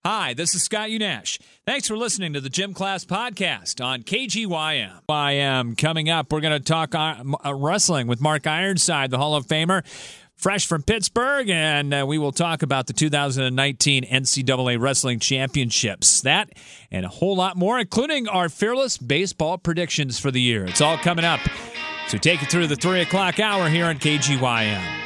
Hi, this is Scott Unash. Thanks for listening to the Gym Class Podcast on KGYM. I am coming up. We're going to talk wrestling with Mark Ironside, the Hall of Famer, fresh from Pittsburgh, and we will talk about the 2019 NCAA Wrestling Championships. That and a whole lot more, including our fearless baseball predictions for the year. It's all coming up. So take you through the 3 o'clock hour here on KGYM.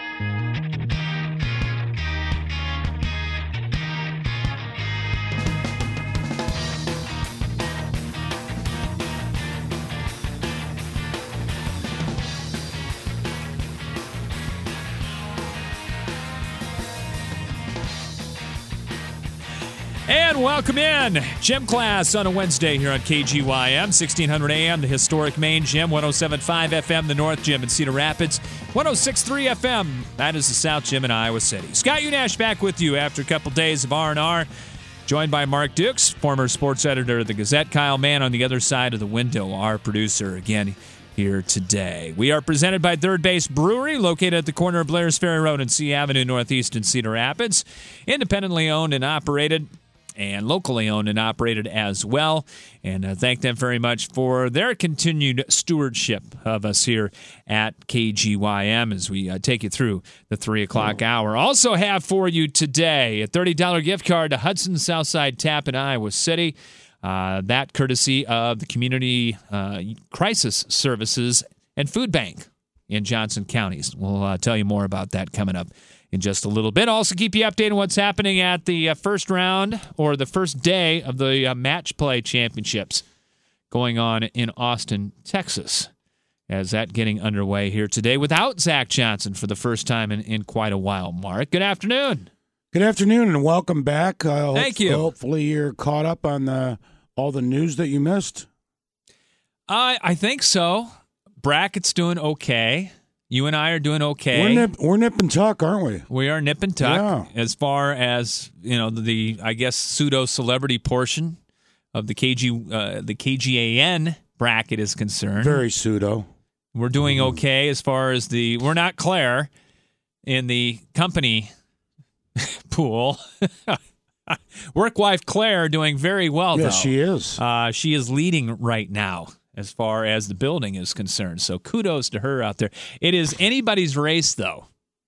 And welcome in. Gym Class on a Wednesday here on KGYM, 1600 AM, the historic main gym, 107.5 FM, the North Gym in Cedar Rapids, 106.3 FM, that is the South Gym in Iowa City. Scott Unash back with you after a couple days of R&R, joined by Mark Dukes, former sports editor of the Gazette, Kyle Mann on the other side of the window, our producer, again, here today. We are presented by Third Base Brewery, located at the corner of Blair's Ferry Road and C Avenue Northeast in Cedar Rapids, independently owned and operated, and locally owned and operated as well. And thank them very much for their continued stewardship of us here at KGYM as we take you through the 3 o'clock hour. Also have for you today a $30 gift card to Hudson Southside Tap in Iowa City. That courtesy of the Community Crisis Services and Food Bank in Johnson counties. We'll tell you more about that coming up in just a little bit. Also keep you updated on what's happening at the first round or the first day of the Match Play Championships going on in Austin, Texas, as that getting underway here today without Zach Johnson for the first time in quite a while. Mark, good afternoon. Good afternoon and welcome back. Thank you. Hopefully you're caught up on all the news that you missed. I think so. Bracket's doing okay. You and I are doing okay. We're nip and tuck, aren't we? We are nip and tuck as far as, the I guess pseudo celebrity portion of the KGAN bracket is concerned. Very pseudo. We're doing okay as far as we're not Claire in the company pool. Work wife Claire doing very well, though. Yes, she is. She is leading right now as far as the building is concerned. So kudos to her out there. It is anybody's race, though.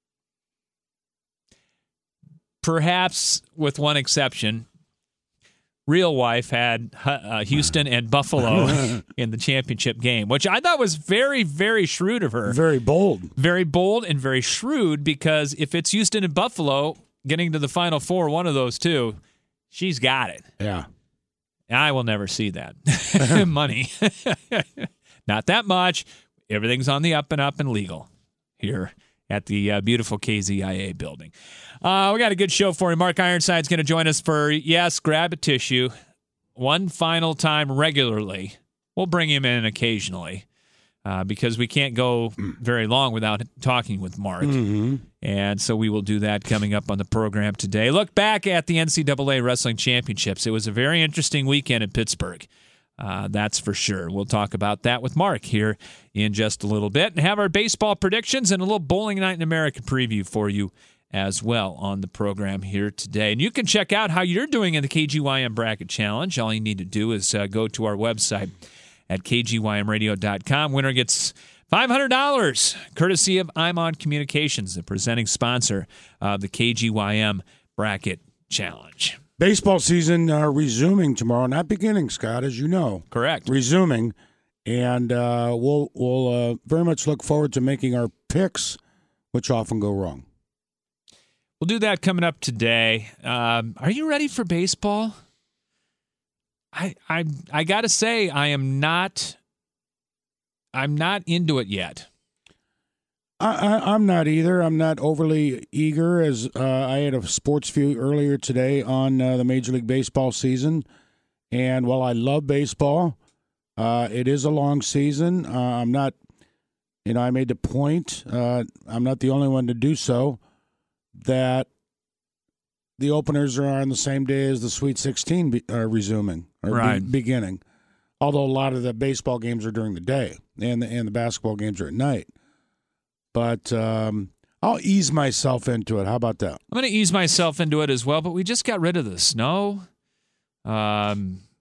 Perhaps with one exception. Real wife had Houston and Buffalo in the championship game, which I thought was very, very shrewd of her. Very bold. Very bold and very shrewd, because if it's Houston and Buffalo getting to the Final Four, one of those two, she's got it. Yeah. I will never see that. Money. Not that much. Everything's on the up and up and legal here at the beautiful KZIA building. We got a good show for you. Mark Ironside's going to join us for, yes, grab a tissue. One final time regularly. We'll bring him in occasionally because we can't go very long without talking with Mark. Mm-hmm. And so we will do that coming up on the program today. Look back at the NCAA Wrestling Championships. It was a very interesting weekend in Pittsburgh. That's for sure. We'll talk about that with Mark here in just a little bit and have our baseball predictions and a little Bowling Night in America preview for you as well on the program here today. And you can check out how you're doing in the KGYM Bracket Challenge. All you need to do is go to our website at kgymradio.com. Winner gets $500, courtesy of I'm On Communications, the presenting sponsor of the KGYM Bracket Challenge. Baseball season resuming tomorrow. Not beginning, Scott, as you know. Correct. Resuming. And we'll very much look forward to making our picks, which often go wrong. We'll do that coming up today. Are you ready for baseball? I got to say, I'm not into it yet. I'm not either. I'm not overly eager, as I had a sports view earlier today on the Major League Baseball season. And while I love baseball, it is a long season. I'm not, I made the point, I'm not the only one to do so, that the openers are on the same day as the Sweet 16 resuming or beginning. Although a lot of the baseball games are during the day and the basketball games are at night. But I'll ease myself into it. How about that? I'm going to ease myself into it as well, but we just got rid of the snow. Yeah,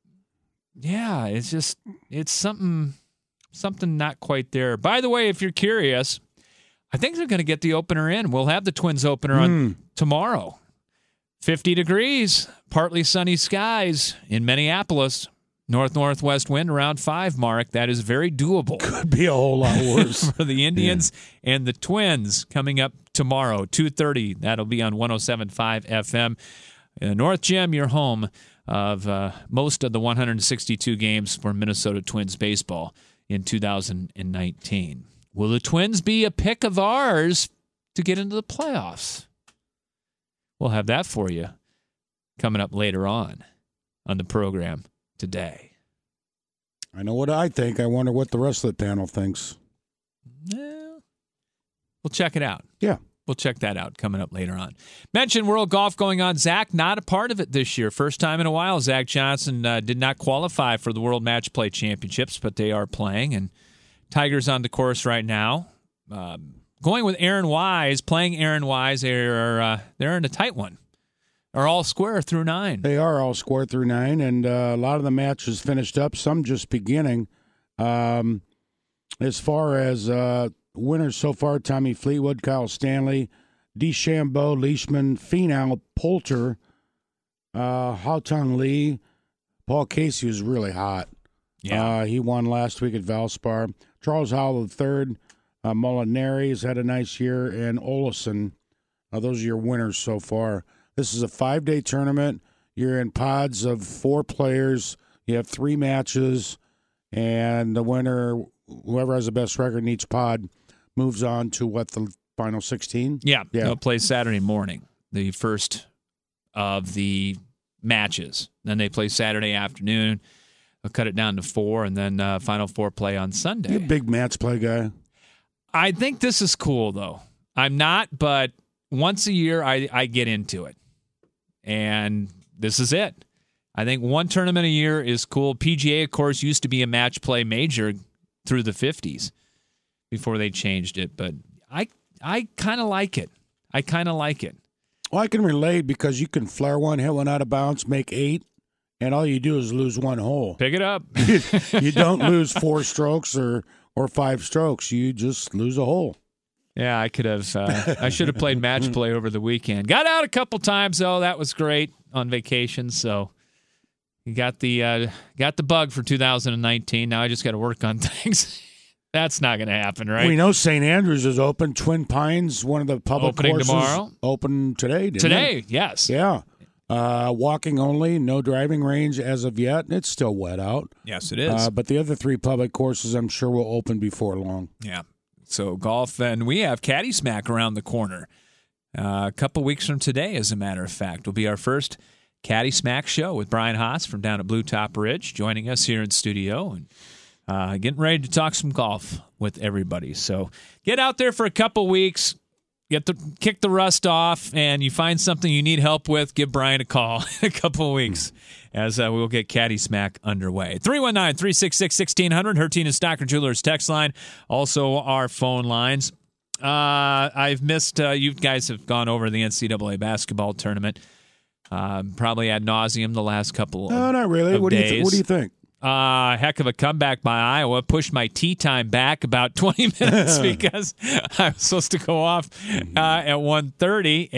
it's something not quite there. By the way, if you're curious, I think they're going to get the opener in. We'll have the Twins opener on tomorrow. 50 degrees, partly sunny skies in Minneapolis. Northwest wind around 5, Mark. That is very doable. Could be a whole lot worse. For the Indians and the Twins coming up tomorrow, 2:30. That'll be on 107.5 FM. North Gym, your home of most of the 162 games for Minnesota Twins baseball in 2019. Will the Twins be a pick of ours to get into the playoffs? We'll have that for you coming up later on the program today. I know what I think. I wonder what the rest of the panel thinks. We'll check it out. Yeah. We'll check that out coming up later on. Mentioned World Golf going on. Zach, not a part of it this year. First time in a while, Zach Johnson did not qualify for the World Match Play Championships, but they are playing. And Tiger's on the course right now. Going with Aaron Wise, playing Aaron Wise, they're in a tight one. Are all square through 9. They are all square through 9, and a lot of the matches finished up, some just beginning. As far as winners so far, Tommy Fleetwood, Kyle Stanley, DeChambeau, Leishman, Finau, Poulter, Haotong Li. Paul Casey was really hot. Yeah. He won last week at Valspar. Charles Howell III, Molinari has had a nice year, and Olesen. Those are your winners so far. This is a 5-day tournament. You're in pods of 4 players. You have 3 matches, and the winner, whoever has the best record in each pod, moves on to the final 16? Yeah. They'll play Saturday morning, the first of the matches. Then they play Saturday afternoon. They'll cut it down to 4, and then final 4 play on Sunday. You're a big match play guy. I think this is cool, though. I'm not, but once a year I get into it. And this is it. I think one tournament a year is cool. PGA, of course, used to be a match play major through the 50s before they changed it. But I kind of like it. Well, I can relate because you can flare one, hit one out of bounds, make 8, and all you do is lose 1 hole. Pick it up. You don't lose 4 strokes or 5 strokes. You just lose a hole. Yeah, I could have. I should have played match play over the weekend. Got out a couple times though. That was great on vacation. So you got the bug for 2019. Now I just got to work on things. That's not going to happen, right? We know St. Andrews is open. Twin Pines, one of the public opening courses, tomorrow. Open today. Today, yes. Yeah. Walking only, no driving range as of yet. It's still wet out. Yes, it is. But the other 3 public courses, I'm sure, will open before long. Yeah. So golf, and we have Caddy Smack around the corner. A couple weeks from today, as a matter of fact, will be our first Caddy Smack show with Brian Haas from down at Blue Top Ridge, joining us here in studio and getting ready to talk some golf with everybody. So get out there for a couple weeks, kick the rust off, and you find something you need help with, give Brian a call in a couple of weeks as we'll get Caddy Smack underway. 319-366-1600, Hertina Stocker Jewelers text line. Also our phone lines. I've missed, you guys have gone over the NCAA basketball tournament probably ad nauseum the last couple of No, not really. What days. do you think? Heck of a comeback by Iowa. Pushed my tea time back about 20 minutes because I was supposed to go off at 1:30,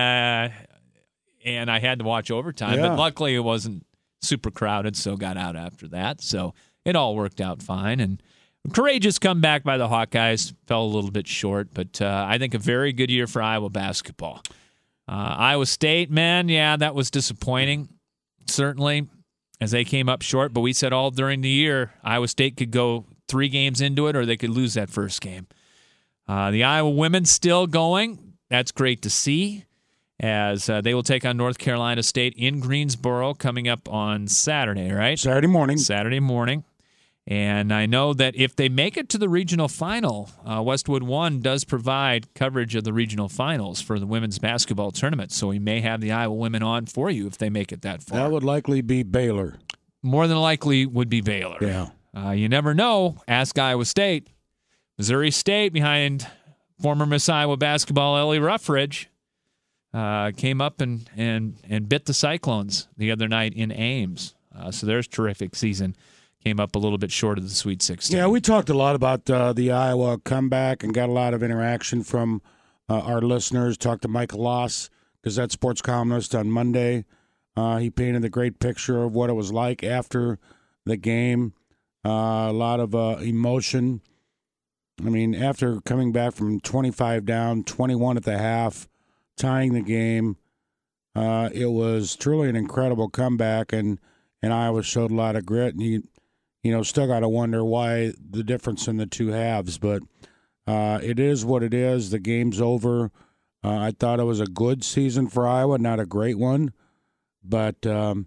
and I had to watch overtime. Yeah. But luckily, it wasn't super crowded, so got out after that. So it all worked out fine. And courageous comeback by the Hawkeyes. Fell a little bit short, but I think a very good year for Iowa basketball. Iowa State, man, yeah, that was disappointing, certainly, as they came up short. But we said all during the year, Iowa State could go 3 games into it or they could lose that first game. The Iowa women still going. That's great to see, as they will take on North Carolina State in Greensboro coming up on Saturday, right? Saturday morning. Saturday morning. And I know that if they make it to the regional final, Westwood One does provide coverage of the regional finals for the women's basketball tournament. So we may have the Iowa women on for you if they make it that far. That would likely be Baylor. More than likely would be Baylor. Yeah. You never know. Ask Iowa State. Missouri State behind former Miss Iowa basketball Ellie Ruffridge came up and bit the Cyclones the other night in Ames. So there's terrific season. Came up a little bit short of the Sweet 16. Yeah, we talked a lot about the Iowa comeback and got a lot of interaction from our listeners. Talked to Michael Loss, Gazette sports columnist, on Monday. He painted a great picture of what it was like after the game. A lot of emotion. I mean, after coming back from 25 down, 21 at the half, tying the game, it was truly an incredible comeback, and Iowa showed a lot of grit. And you still got to wonder why the difference in the two halves, but it is what it is. The game's over. I thought it was a good season for Iowa, not a great one, but now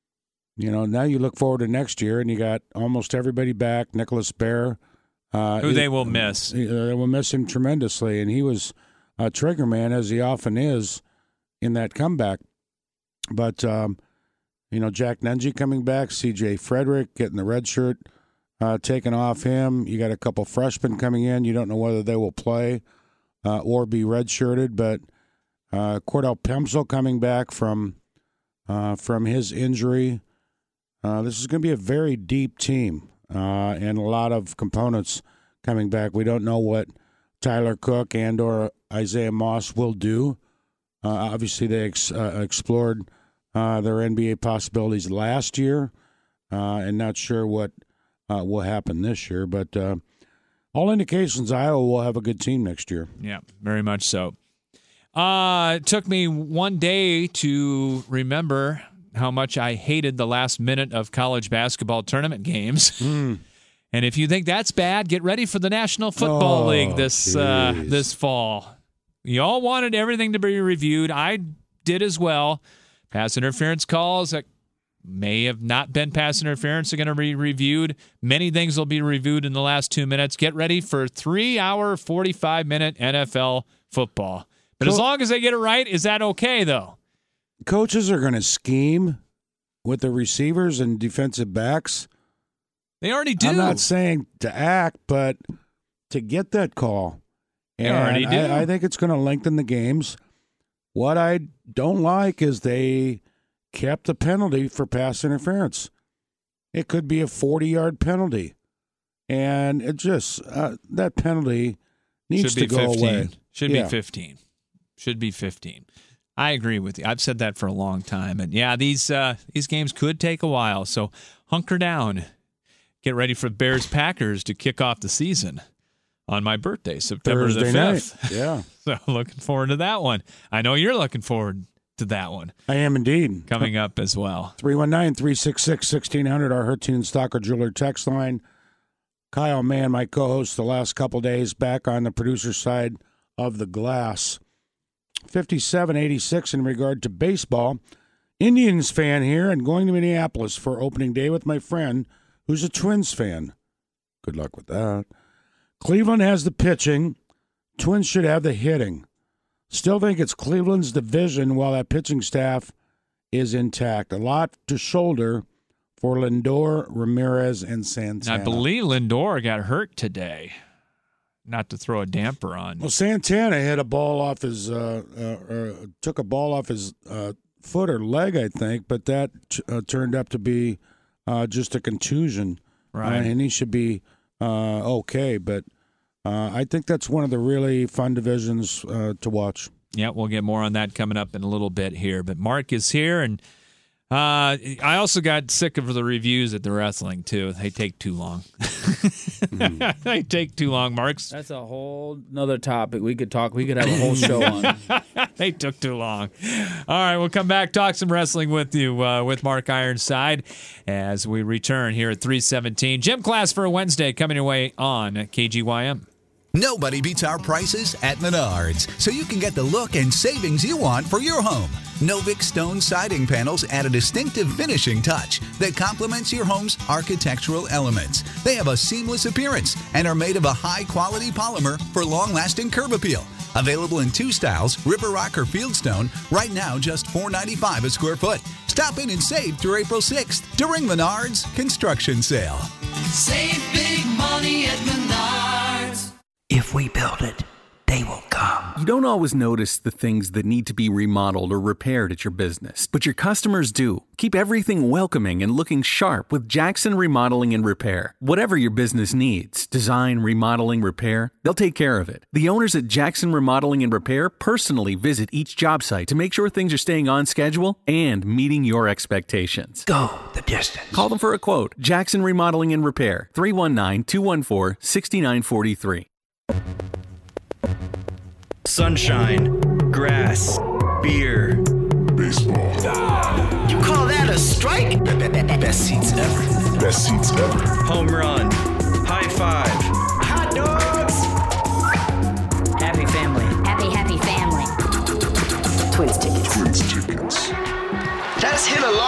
you look forward to next year, and you got almost everybody back. Nicholas Baer, who they will miss. They will miss him tremendously, and he was a trigger man, as he often is in that comeback. But Jack Nunge coming back, C.J. Frederick getting the red shirt taken off him. You got a couple freshmen coming in. You don't know whether they will play or be redshirted, but Cordell Pemsel coming back from his injury. This is going to be a very deep team and a lot of components coming back. We don't know what Tyler Cook and or Isaiah Moss will do. Obviously, they explored their NBA possibilities last year, and not sure what will happen this year. But all indications, Iowa will have a good team next year. Yeah, very much so. It took me one day to remember how much I hated the last minute of college basketball tournament games. And if you think that's bad, get ready for the National Football League this fall. You all wanted everything to be reviewed. I did as well. Pass interference calls that may have not been pass interference are going to be reviewed. Many things will be reviewed in the last 2 minutes. Get ready for 3-hour, 45-minute NFL football. But as long as they get it right, is that okay, though? Coaches are going to scheme with the receivers and defensive backs. They already do. I'm not saying to act, but to get that call. They already do. I think it's going to lengthen the games. What I don't like is they kept the penalty for pass interference. It could be a 40-yard penalty. And it just, that penalty needs to go 15. away. Should be 15. Should be 15. I agree with you. I've said that for a long time. And yeah, these games could take a while. So hunker down. Get ready for Bears-Packers to kick off the season on my birthday, September Thursday the 5th. Night. Yeah. So looking forward to that one. I know you're looking forward to that one. I am indeed. Coming up as well. 319-366-1600, our Hertune Stocker Jeweler text line. Kyle Mann, my co-host the last couple days, back on the producer side of the glass. 57-86 in regard to baseball. Indians fan here and going to Minneapolis for opening day with my friend who's a Twins fan. Good luck with that. Cleveland has the pitching. Twins should have the hitting. Still think it's Cleveland's division while that pitching staff is intact. A lot to shoulder for Lindor, Ramirez, and Santana. I believe Lindor got hurt today. Not to throw a damper on. Well, Santana hit a ball off his, took a ball off his foot or leg, I think, but that turned up to be just a contusion. Right. And he should be okay, but I think that's one of the really fun divisions to watch. Yeah, we'll get more on that coming up in a little bit here. But Mark is here, and I also got sick of the reviews at the wrestling, too. They take too long. They take too long, Marks. That's a whole nother topic. We could have a whole show on. They took too long. All right, we'll come back, talk some wrestling with you with Mark Ironside as we return here at 3:17. Gym class for a Wednesday coming your way on KGYM. Nobody beats our prices at Menards, so you can get the look and savings you want for your home. Novik stone siding panels add a distinctive finishing touch that complements your home's architectural elements. They have a seamless appearance and are made of a high-quality polymer for long-lasting curb appeal. Available in 2 styles, River Rock or Fieldstone, right now just $4.95 a square foot. Stop in and save through April 6th during Menards Construction Sale. Save big money at Menards. If we build it, they will come. You don't always notice the things that need to be remodeled or repaired at your business, but your customers do. Keep everything welcoming and looking sharp with Jackson Remodeling and Repair. Whatever your business needs, design, remodeling, repair, they'll take care of it. The owners at Jackson Remodeling and Repair personally visit each job site to make sure things are staying on schedule and meeting your expectations. Go the distance. Call them for a quote. Jackson Remodeling and Repair, 319-214-6943. Sunshine, grass, beer, baseball. You call that a strike? Best seats ever. Best seats ever. home run, high five, Hot dogs. Happy family. Happy family. Twins tickets. Twins tickets. That's hit a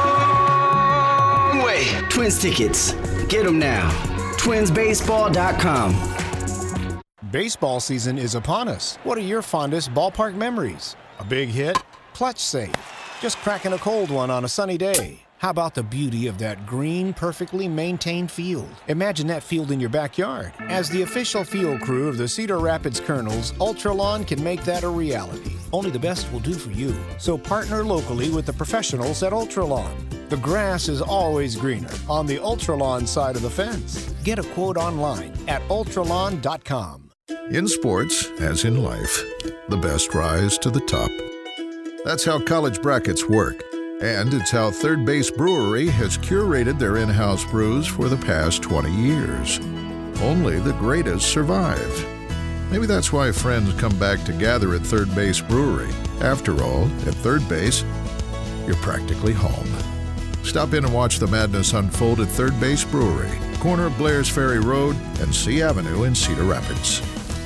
long way. Twins tickets. Get them now. TwinsBaseball.com. Baseball season is upon us. What are your fondest ballpark memories? A big hit? Clutch save? Just cracking a cold one on a sunny day? How about the beauty of that green, perfectly maintained field? Imagine that field in your backyard. As the official field crew of the Cedar Rapids Colonels, Ultralawn can make that a reality. Only the best will do for you. So partner locally with the professionals at Ultralawn. The grass is always greener on the Ultralawn side of the fence. Get a quote online at ultralawn.com. In sports, as in life, the best rise to the top. That's how college brackets work. And it's how Third Base Brewery has curated their in-house brews for the past 20 years. Only the greatest survive. Maybe that's why friends come back to gather at Third Base Brewery. After all, at Third Base, you're practically home. Stop in and watch the madness unfold at Third Base Brewery, corner of Blair's Ferry Road and C Avenue in Cedar Rapids.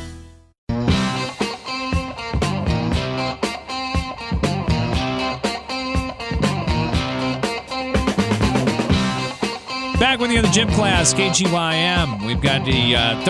Back with you in the gym class, KGYM. We've got the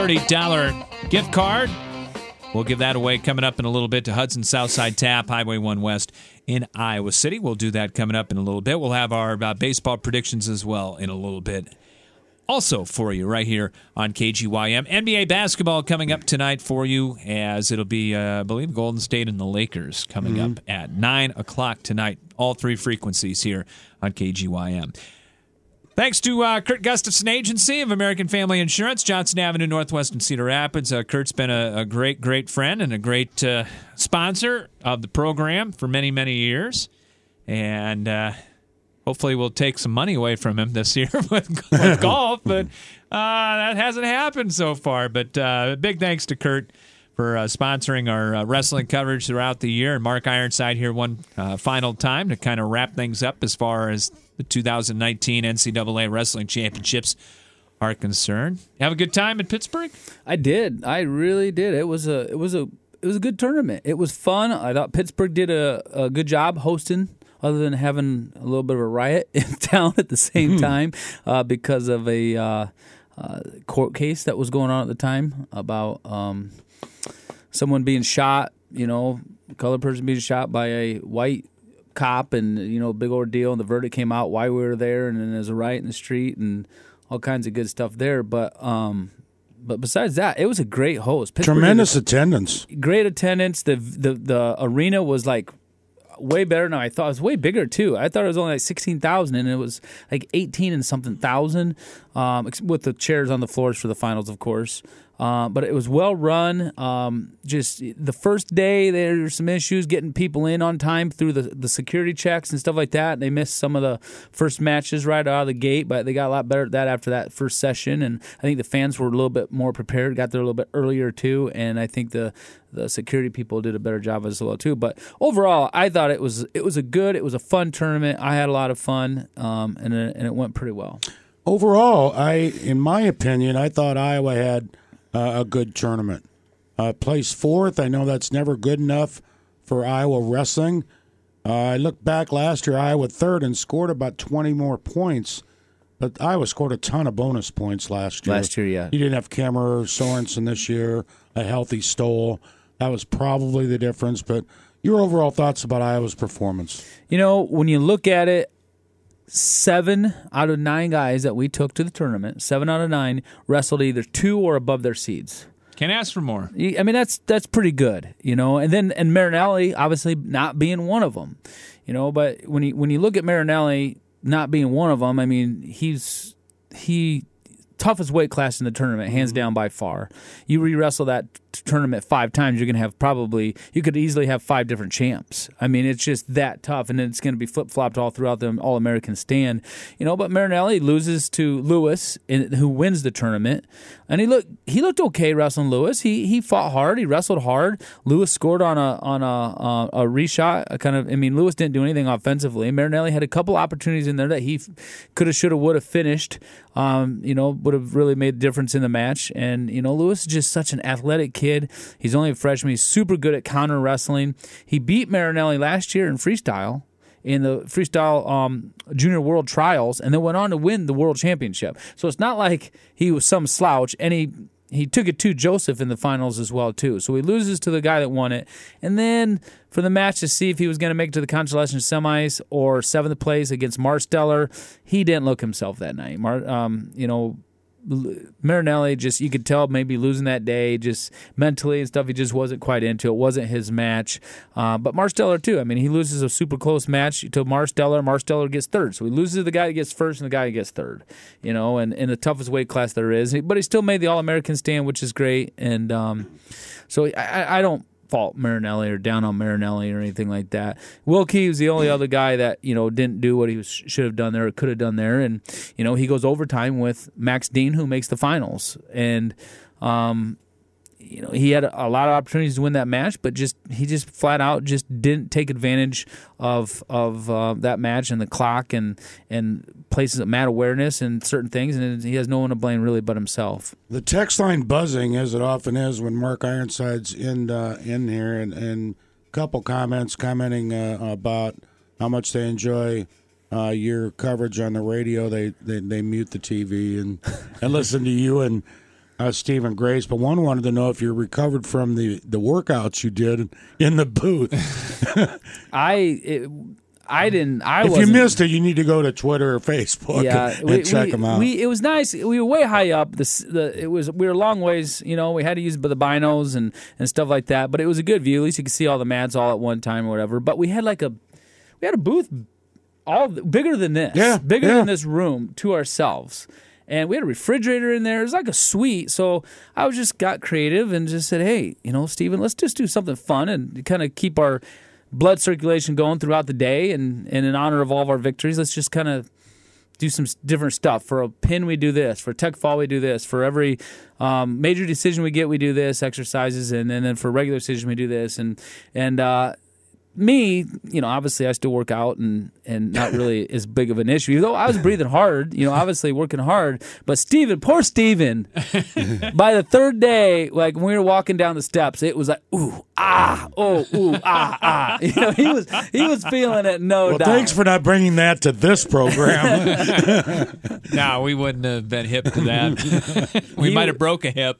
$30 gift card. We'll give that away coming up in a little bit to Hudson Southside Tap, Highway 1 West in Iowa City. We'll do that coming up in a little bit. We'll have our baseball predictions as well in a little bit. Also for you right here on KGYM. NBA basketball coming up tonight for you, as it'll be, I believe, Golden State and the Lakers coming up at 9 o'clock tonight. All three frequencies here on KGYM. Thanks to Kurt Gustafson Agency of American Family Insurance, Johnson Avenue Northwest in Cedar Rapids. Kurt's been a great friend and a great sponsor of the program for many, many years. And hopefully we'll take some money away from him this year with golf, but that hasn't happened so far. But big thanks to Kurt for sponsoring our wrestling coverage throughout the year. And Mark Ironside here one final time to kind of wrap things up as far as the 2019 NCAA Wrestling Championships are concerned. You have a good time in Pittsburgh? I did. I really did. It was a good tournament. It was fun. I thought Pittsburgh did a good job hosting, other than having a little bit of a riot in town at the same time because of a court case that was going on at the time about someone being shot, a colored person being shot by a white cop, and big ordeal, and the verdict came out why we were there, and then there's a riot in the street and all kinds of good stuff there. But besides that, it was a great host. Tremendous attendance. Great attendance. The arena was like way better than I thought. It was way bigger too. I thought it was only like 16,000, and it was like 18 and something thousand, with the chairs on the floors for the finals, of course. But it was well run. Just the first day, there were some issues getting people in on time through the security checks and stuff like that. They missed some of the first matches right out of the gate, but they got a lot better at that after that first session. And I think the fans were a little bit more prepared, got there a little bit earlier too. And I think the security people did a better job as well too. But overall, I thought it was a fun tournament. I had a lot of fun, and it went pretty well. Overall, in my opinion, I thought Iowa had a good tournament. Placed fourth. I know that's never good enough for Iowa wrestling. I looked back last year, Iowa third and scored about 20 more points. But Iowa scored a ton of bonus points last year. Last year, yeah. You didn't have Kemmerer, Sorensen this year, a healthy Stoll. That was probably the difference. But your overall thoughts about Iowa's performance? When you look at it, 7 out of 9 guys that we took to the tournament, 7 out of 9 wrestled either 2 or above their seeds. Can't ask for more. I mean, that's pretty good, And Marinelli, obviously, not being one of them, But when you look at Marinelli not being one of them, I mean, he toughest weight class in the tournament, hands down by far. You re-wrestle that tournament 5 times, you're going to have you could easily have 5 different champs. I mean, it's just that tough, and it's going to be flip-flopped all throughout the All-American stand. But Marinelli loses to Lewis, who wins the tournament, and he looked okay wrestling Lewis. He fought hard, he wrestled hard. Lewis scored on a reshot. Lewis didn't do anything offensively. Marinelli had a couple opportunities in there that he could have, should have, would have finished. Would have really made a difference in the match. And, Lewis is just such an athletic kid. He's only a freshman. He's super good at counter wrestling. He beat Marinelli last year in freestyle, in the freestyle junior world trials, and then went on to win the world championship. So it's not like he was some slouch, and he took it to Joseph in the finals as well, too. So he loses to the guy that won it. And then for the match to see if he was going to make it to the consolation semis or 7th place against Marsteller, he didn't look himself that night. Marinelli, just, you could tell maybe losing that day, just mentally and stuff, he just wasn't quite into it. It wasn't his match. But Marsteller, too. I mean, he loses a super close match to Marsteller. Marsteller gets 3rd. So he loses to the guy that gets 1st and the guy that gets 3rd, and in the toughest weight class there is. But he still made the All-American stand, which is great. And so I don't fault Marinelli or down on Marinelli or anything like that. Wilkie was the only other guy that didn't do what he should have done there or could have done there, and he goes overtime with Max Dean, who makes the finals, and he had a lot of opportunities to win that match, but he just flat out just didn't take advantage of that match and the clock and places of mad awareness and certain things, and he has no one to blame really but himself. The text line buzzing, as it often is when Mark Ironside's in here, and a couple commenting about how much they enjoy your coverage on the radio. They mute the TV and listen to you and Stephen Grace, but one wanted to know if you're recovered from the workouts you did in the booth. I didn't. If you missed it, you need to go to Twitter or Facebook and check them out. It was nice. We were way high up. We were a long ways. We had to use the binos and stuff like that. But it was a good view. At least you could see all the mats all at one time or whatever. But we had a booth all bigger than this, bigger than this room to ourselves. And we had a refrigerator in there. It was like a suite. So I just got creative and just said, hey, Steven, let's just do something fun and kind of keep our blood circulation going throughout the day. And in honor of all of our victories, let's just kind of do some different stuff. For a pin, we do this. For tech fall, we do this. For every major decision we get, we do this, exercises. And then for regular decision, we do this. And me, obviously I still work out and not really as big of an issue. Though I was breathing hard, obviously working hard. But poor Steven, by the 3rd day, like when we were walking down the steps, it was like, ooh, ah, oh, ooh, ah, ah. He was feeling it, no doubt. Thanks for not bringing that to this program. No, we wouldn't have been hip to that. We might have broke a hip.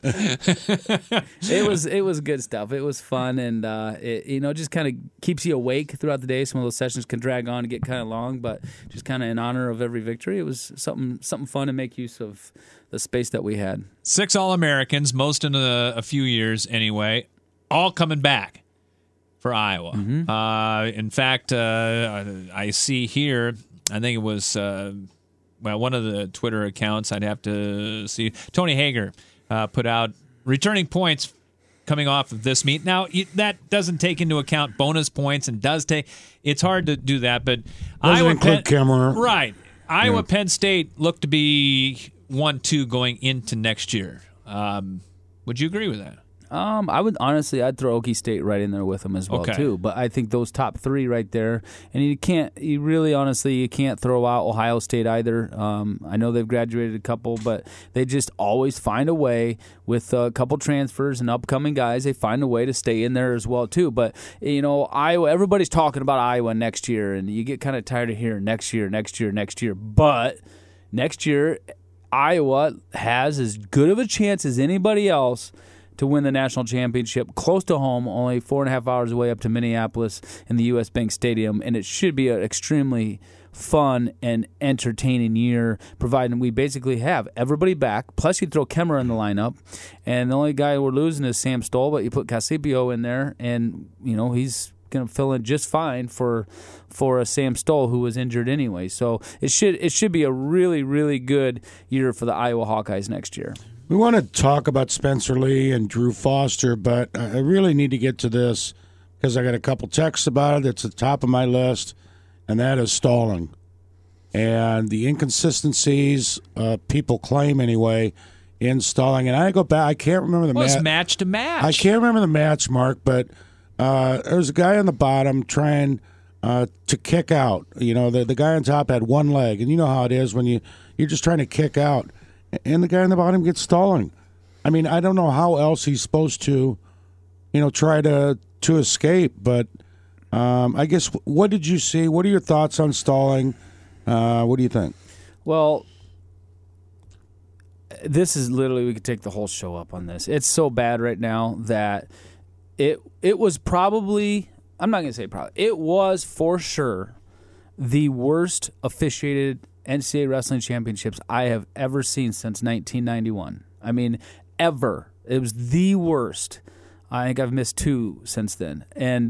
It was good stuff. It was fun, and it just kind of keeps you awake throughout the day. Some of those sessions can drag on and get kind of long, but just kind of in honor of every victory, it was something fun to make use of the space that we had. 6 All-Americans, most in a few years anyway, all coming back for Iowa. Mm-hmm. In fact, I see here, I think it was one of the Twitter accounts, I'd have to see, Tony Hager put out returning points coming off of this meet. Now, that doesn't take into account bonus points and it's hard to do that, but Iowa Penn State looked to be 1-2 going into next year. Would you agree with that? I would honestly, I'd throw Okie State right in there with them as well too. But I think those top 3 right there, and you can't throw out Ohio State either. I know they've graduated a couple, but they just always find a way with a couple transfers and upcoming guys. They find a way to stay in there as well too. But Iowa, everybody's talking about Iowa next year, and you get kind of tired of hearing next year. But next year, Iowa has as good of a chance as anybody else to win the national championship, close to home, only 4.5 hours away up to Minneapolis in the U.S. Bank Stadium, and it should be an extremely fun and entertaining year, providing we basically have everybody back. Plus, you throw Kemmer in the lineup, and the only guy we're losing is Sam Stoll, but you put Casipio in there, and he's going to fill in just fine for a Sam Stoll who was injured anyway. So it should be a really, really good year for the Iowa Hawkeyes next year. We want to talk about Spencer Lee and Drew Foster, but I really need to get to this because I got a couple texts about it. It's at the top of my list, and that is stalling. And the inconsistencies people claim anyway in stalling. And I go back, I can't remember the match. It's match to match. I can't remember the match, Mark, but there's a guy on the bottom trying to kick out. The guy on top had one leg, and you know how it is when you're just trying to kick out. And the guy on the bottom gets stalling. I mean, I don't know how else he's supposed to, try to escape. But I guess, what did you see? What are your thoughts on stalling? What do you think? Well, this is literally, we could take the whole show up on this. It's so bad right now that it was probably, I'm not going to say probably, it was for sure the worst officiated NCAA wrestling championships I have ever seen since 1991. I mean, ever. It was the worst. I think I've missed 2 since then. And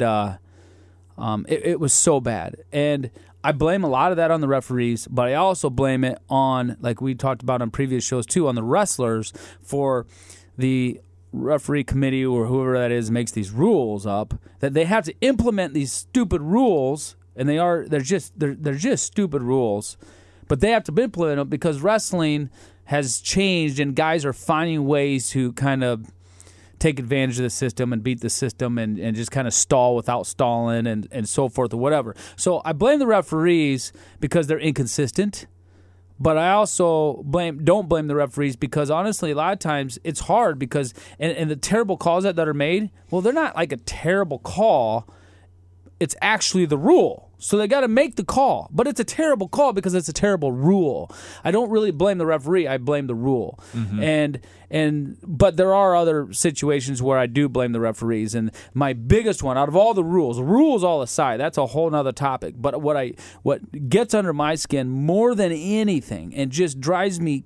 it was so bad. And I blame a lot of that on the referees, but I also blame it on, like we talked about on previous shows too, on the wrestlers for the referee committee or whoever that is makes these rules up, that they have to implement these stupid rules, and they're just stupid rules. But they have to implement them because wrestling has changed and guys are finding ways to kind of take advantage of the system and beat the system and just kind of stall without stalling and so forth or whatever. So I blame the referees because they're inconsistent, but I also don't blame the referees because honestly a lot of times it's hard because and the terrible calls that are made, well, they're not like a terrible call. It's actually the rule. So they got to make the call. But it's a terrible call because it's a terrible rule. I don't really blame the referee. I blame the rule. Mm-hmm. But there are other situations where I do blame the referees. And my biggest one, out of all the rules all aside, that's a whole nother topic. But what gets under my skin more than anything and just drives me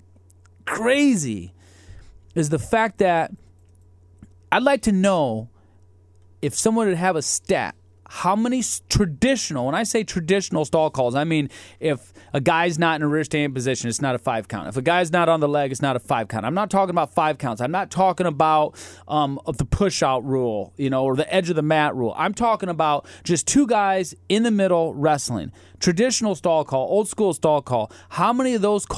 crazy is the fact that I'd like to know if someone would have a stat, how many traditional, when I say traditional stall calls, I mean if a guy's not in a rear standing position, it's not a 5 count. If a guy's not on the leg, it's not a 5 count. I'm not talking about 5 counts. I'm not talking about the push-out rule, or the edge of the mat rule. I'm talking about just 2 guys in the middle wrestling. Traditional stall call, old school stall call. How many of those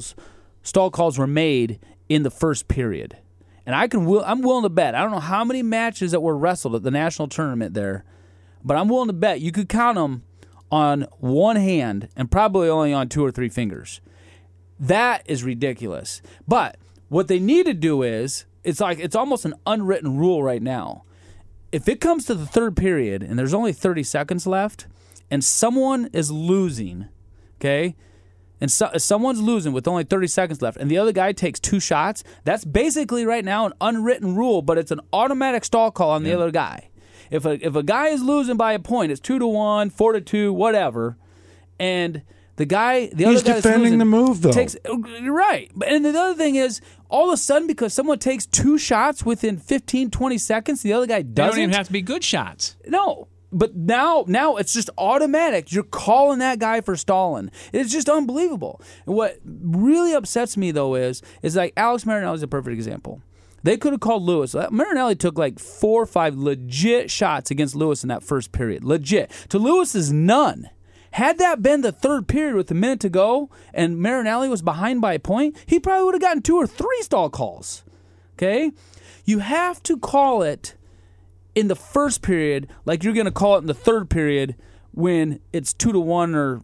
stall calls were made in the first period? And I'm willing to bet. I don't know how many matches that were wrestled at the national tournament there, but I'm willing to bet you could count them on one hand and probably only on 2 or 3 fingers. That is ridiculous. But what they need to do is, it's almost an unwritten rule right now. If it comes to the third period and there's only 30 seconds left and someone is losing, okay, and someone's losing with only 30 seconds left and the other guy takes 2 shots, that's basically right now an unwritten rule, but it's an automatic stall call on the other guy. If a guy is losing by a point, it's 2-1, 4-2, whatever, and the other guy he's defending the move though. You're right. And the other thing is, all of a sudden, because someone takes 2 shots within 15, 20 seconds, the other guy doesn't. They don't even have to be good shots. No. But now it's just automatic. You're calling that guy for stalling. It's just unbelievable. And what really upsets me though is like Alex Marinelli is a perfect example. They could have called Lewis. Marinelli took like 4 or 5 legit shots against Lewis in that first period. Legit. To Lewis's none. Had that been the third period with a minute to go and Marinelli was behind by a point, he probably would have gotten 2 or 3 stall calls. Okay? You have to call it in the first period like you're going to call it in the third period when it's 2-1 or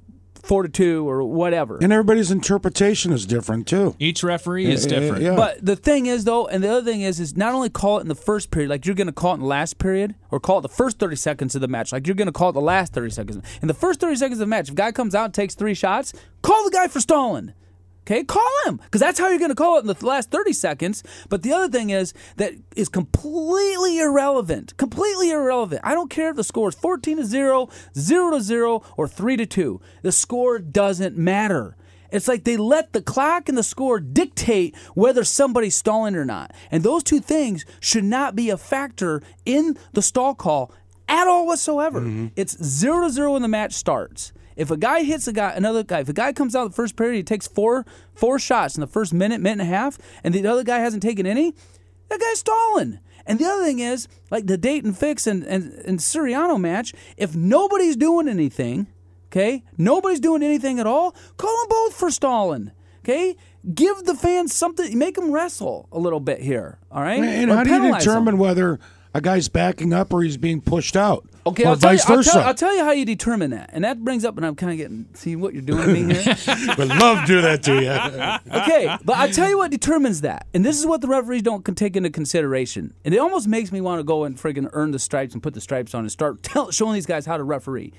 4-2 or whatever. And everybody's interpretation is different too. Each referee is different. Yeah. But the thing is though, and the other thing is not only call it in the first period like you're going to call it in the last period, or call it the first 30 seconds of the match like you're going to call it the last 30 seconds. In the first 30 seconds of the match, if a guy comes out and takes 3 shots, call the guy for stalling. Okay, call him, because that's how you're going to call it in the last 30 seconds. But the other thing is that is completely irrelevant. Completely irrelevant. I don't care if the score is 14-0, 0-0, or 3-2. The score doesn't matter. It's like they let the clock and the score dictate whether somebody's stalling or not. And those two things should not be a factor in the stall call at all whatsoever. Mm-hmm. It's 0-0 when the match starts. If a guy hits another guy, if a guy comes out the first period, he takes four shots in the first minute and a half, and the other guy hasn't taken any, that guy's stalling. And the other thing is, like the Dayton Fix and Siriano match, if nobody's doing anything, okay, nobody's doing anything at all, call them both for stalling, okay? Give the fans something, make them wrestle a little bit here, all right? And how do you determine whether a guy's backing up or he's being pushed out? Okay, or vice versa. I'll tell you how you determine that. And that brings up, and I'm kind of see what you're doing to me here. Would love to do that to you. Okay, but I'll tell you what determines that. And this is what the referees don't take into consideration. And it almost makes me want to go and friggin' earn the stripes and put the stripes on and start showing these guys how to referee.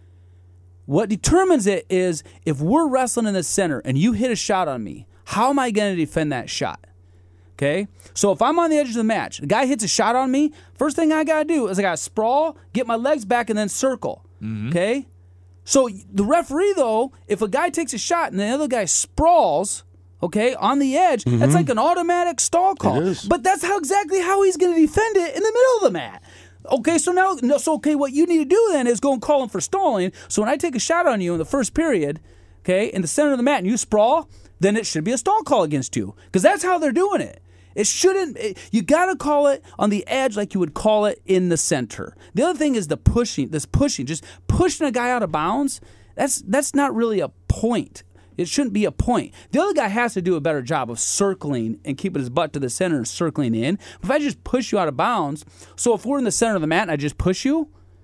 What determines it is if we're wrestling in the center and you hit a shot on me, how am I going to defend that shot? Okay? So if I'm on the edge of the match, the guy hits a shot on me, first thing I got to do is I got to sprawl, get my legs back, and then circle. Mm-hmm. Okay? So the referee, though, if a guy takes a shot and the other guy sprawls, okay, on the edge, mm-hmm. that's like an automatic stall call. But that's exactly how he's going to defend it in the middle of the mat. Okay, so what you need to do then is go and call him for stalling. So when I take a shot on you in the first period, okay, in the center of the mat, and you sprawl, then it should be a stall call against you, because that's how they're doing it. It shouldn't. You got to call it on the edge like you would call it in the center. The other thing is just pushing a guy out of bounds. That's not really a point. It shouldn't be a point. The other guy has to do a better job of circling and keeping his butt to the center and circling in. If I just push you out of bounds, so if we're in the center of the mat and I just push you,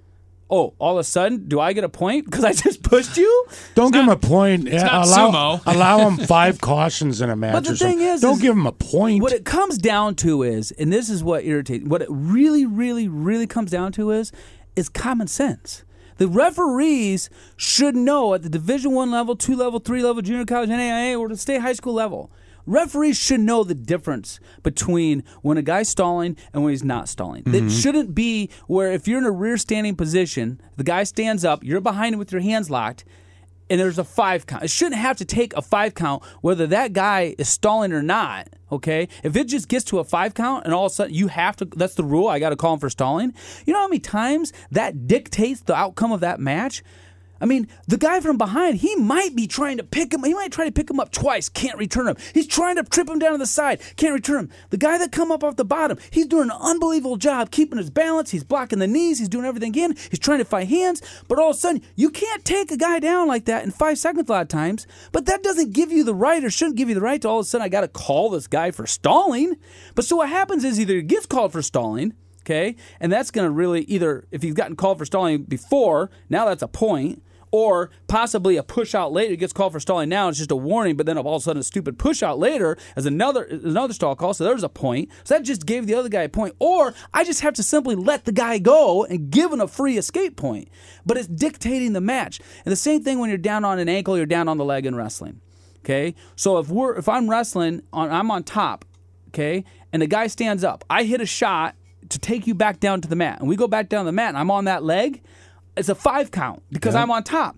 all of a sudden, do I get a point because I just pushed you? Don't give him a point. It's not sumo. Allow him 5 cautions in a match. But the thing is, don't give him a point. What it comes down to is, and this is what irritates, what it really, really, really comes down to is common sense. The referees should know at the Division I level, 2 level, 3 level, junior college, NAIA, or the state high school level. Referees should know the difference between when a guy's stalling and when he's not stalling. Mm-hmm. It shouldn't be where if you're in a rear standing position, the guy stands up, you're behind him with your hands locked, and there's a 5 count. It shouldn't have to take a 5 count whether that guy is stalling or not, okay? If it just gets to a 5 count and all of a sudden you have to, that's the rule, I got to call him for stalling. You know how many times that dictates the outcome of that match? I mean, the guy from behind, he might be trying to pick him. He might try to pick him up twice, can't return him. He's trying to trip him down to the side, can't return him. The guy that come up off the bottom, he's doing an unbelievable job keeping his balance. He's blocking the knees. He's doing everything in. He's trying to fight hands. But all of a sudden, you can't take a guy down like that in 5 seconds a lot of times. But that doesn't give you the right, or shouldn't give you the right to all of a sudden, I got to call this guy for stalling. But so what happens is either he gets called for stalling, okay, and that's going to really either, if he's gotten called for stalling before, now that's a point. Or possibly a push out later. He gets called for stalling now. It's just a warning, but then all of a sudden a stupid push out later as another stall call. So there's a point. So that just gave the other guy a point. Or I just have to simply let the guy go and give him a free escape point. But it's dictating the match. And the same thing when you're down on an ankle, you're down on the leg in wrestling. Okay? So if I'm wrestling, I'm on top, okay, and the guy stands up, I hit a shot to take you back down to the mat. And we go back down to the mat and I'm on that leg. It's a 5 count because I'm on top.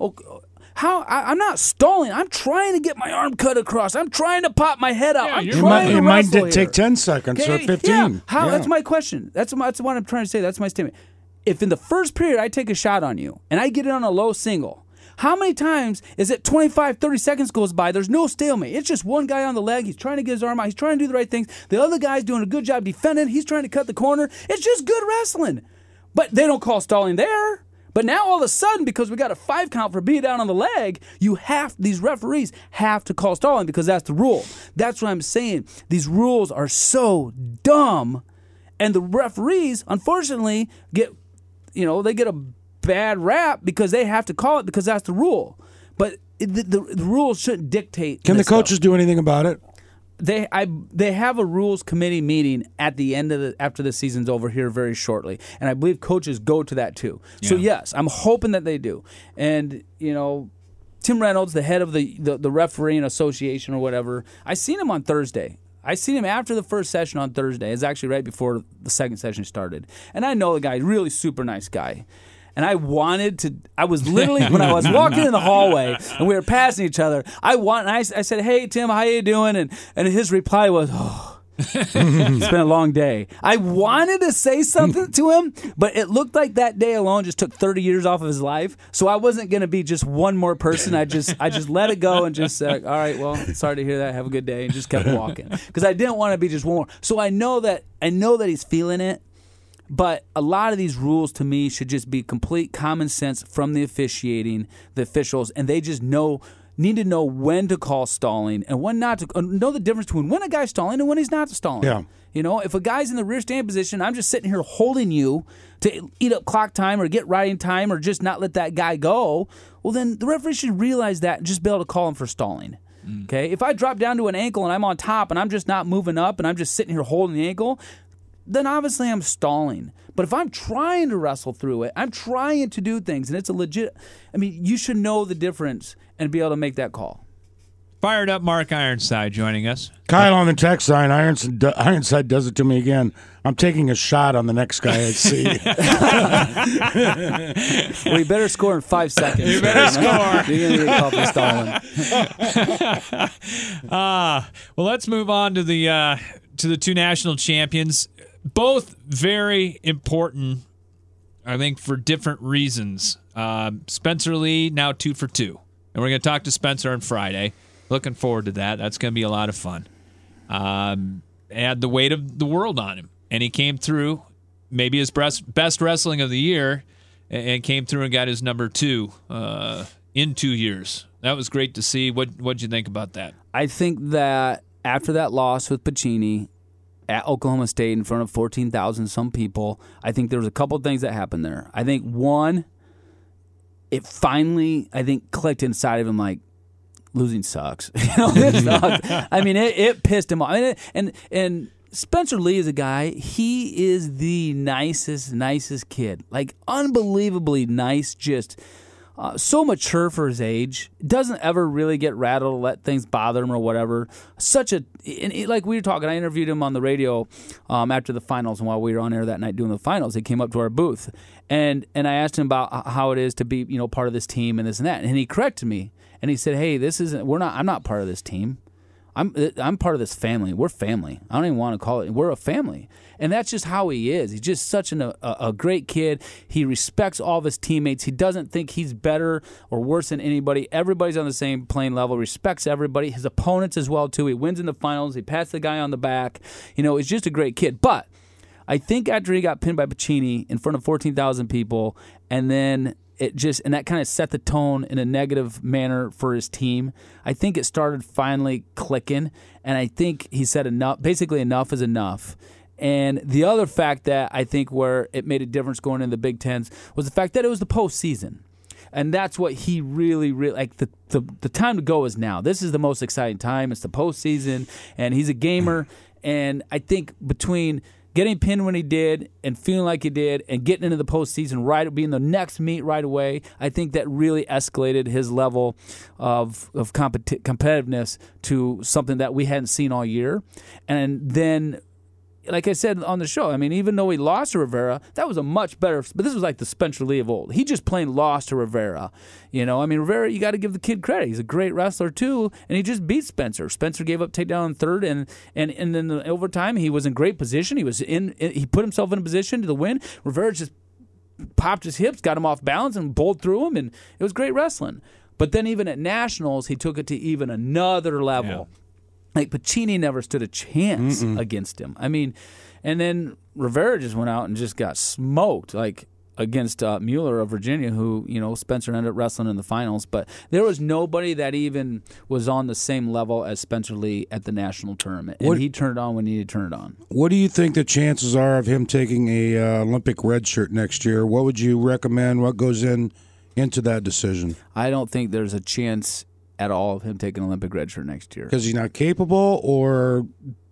I'm not stalling. I'm trying to get my arm cut across. I'm trying to pop my head out. It might take 10 seconds or 15. Yeah. That's my question. That's what I'm trying to say. That's my statement. If in the first period I take a shot on you and I get it on a low single, how many times is it 25, 30 seconds goes by, there's no stalemate. It's just one guy on the leg. He's trying to get his arm out. He's trying to do the right things. The other guy's doing a good job defending. He's trying to cut the corner. It's just good wrestling. But they don't call stalling there. But now all of a sudden, because we got a 5 count for being down on the leg, these referees have to call stalling because that's the rule. That's what I'm saying. These rules are so dumb, and the referees, unfortunately, get a bad rap because they have to call it because that's the rule. But the rules shouldn't dictate. Can the coaches do anything about it? They have a rules committee meeting at the end of after the season's over here very shortly, and I believe coaches go to that too. Yeah. So yes, I'm hoping that they do. And Tim Reynolds, the head of the refereeing association or whatever, I seen him on Thursday. I seen him after the first session on Thursday. It's actually right before the second session started. And I know the guy, really super nice guy. And I was literally, when I was walking in the hallway and we were passing each other, I said, "Hey, Tim, how you doing?" And his reply was, "Oh, it's been a long day." I wanted to say something to him, but it looked like that day alone just took 30 years off of his life. So I wasn't going to be just one more person. I just let it go and just said, "All right, well, sorry to hear that. Have a good day," and just kept walking because I didn't want to be just one more. So I know that he's feeling it. But a lot of these rules, to me, should just be complete common sense from the officials, and they just need to know when to call stalling and when not to. Know the difference between when a guy's stalling and when he's not stalling. Yeah. You know, if a guy's in the rear stand position, I'm just sitting here holding you to eat up clock time or get riding time or just not let that guy go, well, then the referee should realize that and just be able to call him for stalling. Okay? If I drop down to an ankle and I'm on top and I'm just not moving up and I'm just sitting here holding the ankle, then obviously I'm stalling. But if I'm trying to wrestle through it, I'm trying to do things, and it's a legit, you should know the difference and be able to make that call. Fired up Mark Ironside joining us. Kyle on the text line, Ironside does it to me again. I'm taking a shot on the next guy I see. Well, you better score in 5 seconds. You better score. You're going to get called for stalling. Well, let's move on to the two national champions. Both very important, I think, for different reasons. Spencer Lee, now 2 for 2. And we're going to talk to Spencer on Friday. Looking forward to that. That's going to be a lot of fun. Had the weight of the world on him. And he came through, maybe his best wrestling of the year, and came through and got his number 2 in 2 years. That was great to see. What'd you think about that? I think that after that loss with Pacini at Oklahoma State in front of 14,000 some people, I think there was a couple of things that happened there. I think one, it finally, clicked inside of him like, losing sucks. This sucks. It pissed him off. And Spencer Lee is a guy, he is the nicest kid. Like, unbelievably nice, just so mature for his age. Doesn't ever really get rattled or let things bother him or whatever. Like we were talking, I interviewed him on the radio after the finals, and while we were on air that night doing the finals, he came up to our booth. And I asked him about how it is to be, part of this team and this and that. And he corrected me. And he said, "Hey, I'm not part of this team. I'm part of this family. We're family. I don't even want to call it. We're a family." And that's just how he is. He's just such a great kid. He respects all of his teammates. He doesn't think he's better or worse than anybody. Everybody's on the same playing level. Respects everybody. His opponents as well too. He wins in the finals. He pats the guy on the back. He's just a great kid. But I think after he got pinned by Pacini in front of 14,000 people, and then and that kind of set the tone in a negative manner for his team. I think it started finally clicking, and I think he said enough. Basically, enough is enough. And the other fact that I think where it made a difference going into the Big Tens was the fact that it was the postseason. And that's what he really, like, the time to go is now. This is the most exciting time. It's the postseason, and he's a gamer. And I think between getting pinned when he did and feeling like he did and getting into the postseason being the next meet right away, I think that really escalated his level of competitiveness to something that we hadn't seen all year. And then, like I said on the show, even though he lost to Rivera, that was a much better. But this was like the Spencer Lee of old. He just plain lost to Rivera. Rivera, you got to give the kid credit. He's a great wrestler too, and he just beat Spencer. Spencer gave up takedown in third, and then the overtime he was in great position. He put himself in a position to the win. Rivera just popped his hips, got him off balance, and bowled through him, and it was great wrestling. But then even at nationals, he took it to even another level. Yeah. Like, Pacini never stood a chance against him. And then Rivera just went out and just got smoked, like, against Mueller of Virginia, who, Spencer ended up wrestling in the finals. But there was nobody that even was on the same level as Spencer Lee at the national tournament. And he turned it on when he needed to turn it on. What do you think the chances are of him taking a Olympic red shirt next year? What would you recommend? What goes into that decision? I don't think there's a chance at all of him taking an Olympic red shirt next year. Because he's not capable, or